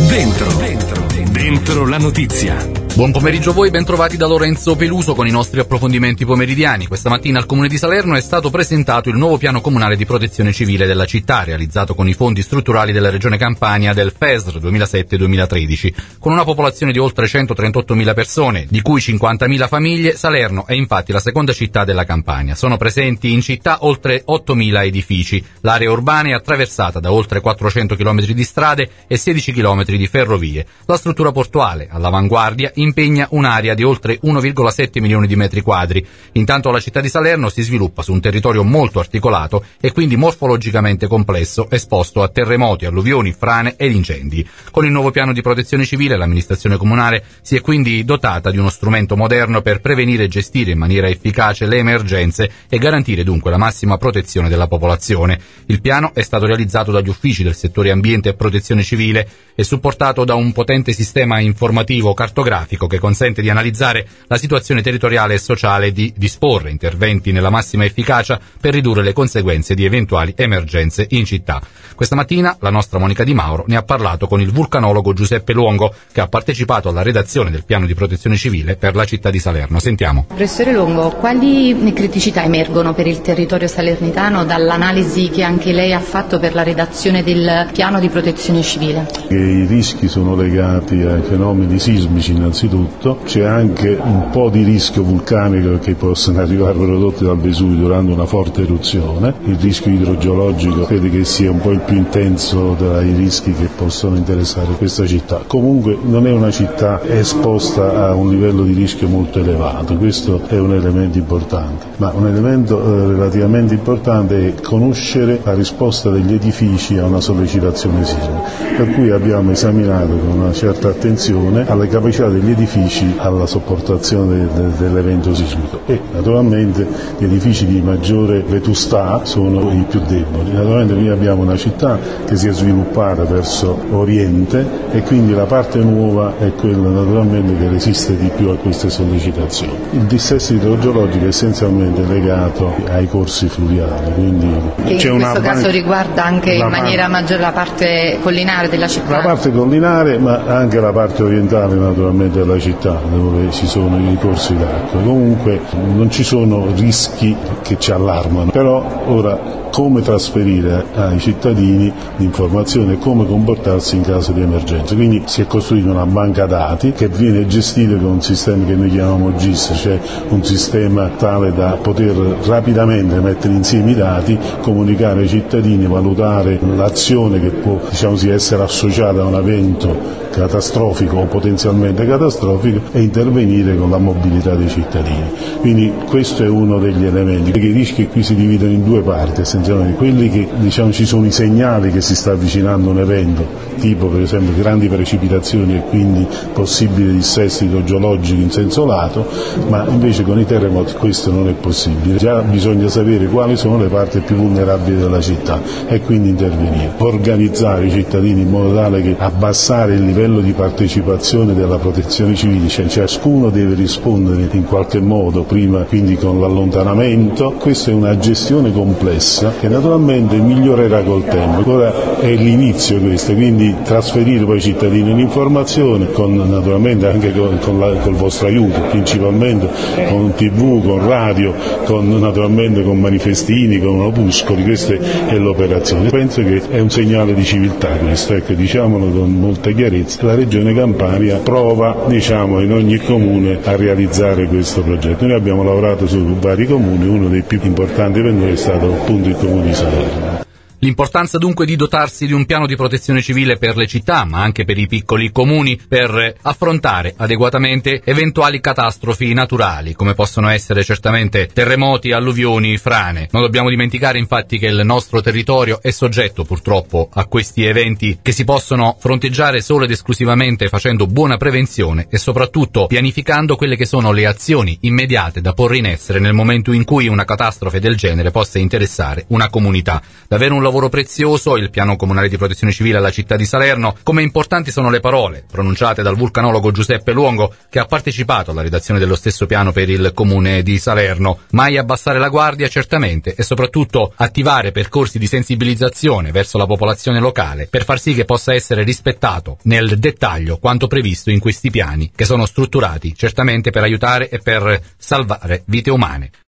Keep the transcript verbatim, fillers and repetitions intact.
Dentro, dentro, dentro la notizia. Buon pomeriggio a voi, bentrovati da Lorenzo Peluso con i nostri approfondimenti pomeridiani. Questa mattina al Comune di Salerno è stato presentato il nuovo piano comunale di protezione civile della città, realizzato con i fondi strutturali della Regione Campania del F E S R duemilasette duemilatredici. Con una popolazione di oltre centotrentottomila persone, di cui cinquantamila famiglie, Salerno è infatti la seconda città della Campania. Sono presenti in città oltre ottomila edifici. L'area urbana è attraversata da oltre quattrocento chilometri di strade e sedici chilometri di ferrovie. La struttura portuale, all'avanguardia, impegna un'area di oltre uno virgola sette milioni di metri quadri. Intanto la città di Salerno si sviluppa su un territorio molto articolato e quindi morfologicamente complesso, esposto a terremoti, alluvioni, frane ed incendi. Con il nuovo piano di protezione civile l'amministrazione comunale si è quindi dotata di uno strumento moderno per prevenire e gestire in maniera efficace le emergenze e garantire dunque la massima protezione della popolazione. Il piano è stato realizzato dagli uffici del settore ambiente e protezione civile e supportato da un potente sistema informativo cartografico che consente di analizzare la situazione territoriale e sociale e di disporre interventi nella massima efficacia per ridurre le conseguenze di eventuali emergenze in città. Questa mattina la nostra Monica Di Mauro ne ha parlato con il vulcanologo Giuseppe Luongo, che ha partecipato alla redazione del piano di protezione civile per la città di Salerno. Sentiamo. Professore Luongo, quali criticità emergono per il territorio salernitano dall'analisi che anche lei ha fatto per la redazione del piano di protezione civile? I rischi sono legati ai fenomeni sismici innanzitutto, c'è anche un po' di rischio vulcanico che possono arrivare prodotti dal Vesuvio durante una forte eruzione. Il rischio idrogeologico credo che sia un po' il più intenso tra i rischi che possono interessare questa città. Comunque non è una città esposta a un livello di rischio molto elevato, questo è un elemento importante, ma un elemento eh, relativamente importante è conoscere la risposta degli edifici a una sollecitazione sismica, per cui abbiamo esaminato con una certa attenzione alle capacità degli edifici alla sopportazione de, de, dell'evento sismico e naturalmente gli edifici di maggiore vetustà sono i più deboli. Naturalmente noi abbiamo una città che si è sviluppata verso oriente e quindi la parte nuova è quella naturalmente che resiste di più a queste sollecitazioni. Il dissesto idrogeologico è essenzialmente legato ai corsi fluviali, quindi che c'è in una questo caso ban- riguarda anche in maniera parte, maggiore la parte collinare della città. La parte collinare ma anche la parte orientale naturalmente della città dove ci sono i corsi d'acqua. Comunque non ci sono rischi che ci allarmano, però ora come trasferire ai cittadini l'informazione e come comportarsi in caso di emergenza. Quindi si è costruita una banca dati che viene gestita con un sistema che noi chiamiamo G I S, cioè un sistema tale da poter rapidamente mettere insieme i dati, comunicare ai cittadini, valutare l'azione che può diciamo, essere associata a un evento catastrofico o potenzialmente catastrofico e intervenire con la mobilità dei cittadini. Quindi questo è uno degli elementi, perché i rischi qui si dividono in due parti essenzialmente, quelli che diciamo ci sono i segnali che si sta avvicinando un evento, tipo per esempio grandi precipitazioni e quindi possibile dissesto idrogeologico in senso lato, ma invece con i terremoti questo non è possibile. Già bisogna sapere quali sono le parti più vulnerabili della città e quindi intervenire, organizzare i cittadini in modo tale che abbassare il livello di partecipazione della protezione civile, cioè ciascuno deve rispondere in qualche modo, prima quindi con l'allontanamento. Questa è una gestione complessa che naturalmente migliorerà col tempo. Ora è l'inizio questo, quindi trasferire poi ai cittadini l'informazione con naturalmente anche con, con la, col vostro aiuto, principalmente con tivù, con radio, con naturalmente con manifestini, con opuscoli, questa è l'operazione. Penso che è un segnale di civiltà questo, ecco, diciamolo con molta chiarezza. La Regione Campania prova diciamo, in ogni comune a realizzare questo progetto. Noi abbiamo lavorato su vari comuni, uno dei più importanti per noi è stato appunto il comune di Salerno. L'importanza dunque di dotarsi di un piano di protezione civile per le città, ma anche per i piccoli comuni, per affrontare adeguatamente eventuali catastrofi naturali, come possono essere certamente terremoti, alluvioni, frane. Non dobbiamo dimenticare infatti che il nostro territorio è soggetto purtroppo a questi eventi che si possono fronteggiare solo ed esclusivamente facendo buona prevenzione e soprattutto pianificando quelle che sono le azioni immediate da porre in essere nel momento in cui una catastrofe del genere possa interessare una comunità. Davvero un lavoro prezioso il piano comunale di protezione civile alla città di Salerno. Come importanti sono le parole pronunciate dal vulcanologo Giuseppe Luongo, che ha partecipato alla redazione dello stesso piano per il comune di Salerno. Mai abbassare la guardia, certamente, e soprattutto attivare percorsi di sensibilizzazione verso la popolazione locale per far sì che possa essere rispettato nel dettaglio quanto previsto in questi piani, che sono strutturati certamente per aiutare e per salvare vite umane.